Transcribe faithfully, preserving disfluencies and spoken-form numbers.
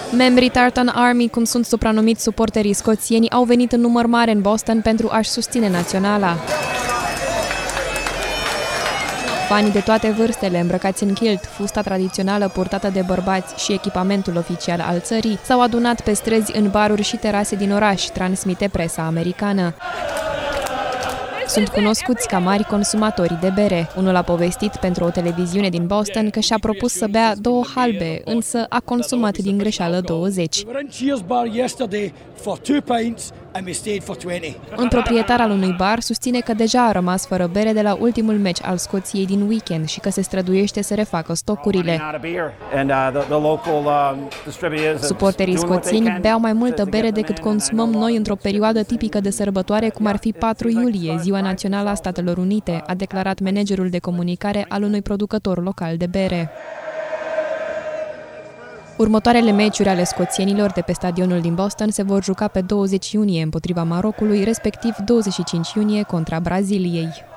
Membrii Tartan Army, cum sunt supranumiți suporterii scoțieni, au venit în număr mare în Boston pentru a-și susține naționala. Fanii de toate vârstele, îmbrăcați în kilt, fusta tradițională purtată de bărbați și echipamentul oficial al țării, s-au adunat pe străzi, în baruri și terase din oraș, transmite presa americană. Sunt cunoscuți ca mari consumatori de bere. Unul a povestit pentru o televiziune din Boston că și-a propus să bea două halbe, însă a consumat din greșeală douăzeci. Un proprietar al unui bar susține că deja a rămas fără bere de la ultimul meci al Scoției din weekend și că se străduiește să refacă stocurile. Suporterii scoțieni beau mai multă bere decât consumăm noi într-o perioadă tipică de sărbătoare, cum ar fi patru iulie, Ziua Națională a Statelor Unite, a declarat managerul de comunicare al unui producător local de bere. Următoarele meciuri ale scoțienilor de pe stadionul din Boston se vor juca pe douăzeci iunie împotriva Marocului, respectiv douăzeci și cinci iunie contra Braziliei.